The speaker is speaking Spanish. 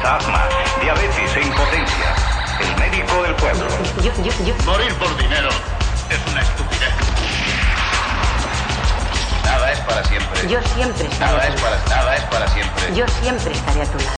asma, diabetes e impotencia. El médico del pueblo. Morir por dinero es una estupidez. Nada es para siempre. Yo siempre estaré Nada es para siempre. Yo siempre estaré a tu lado.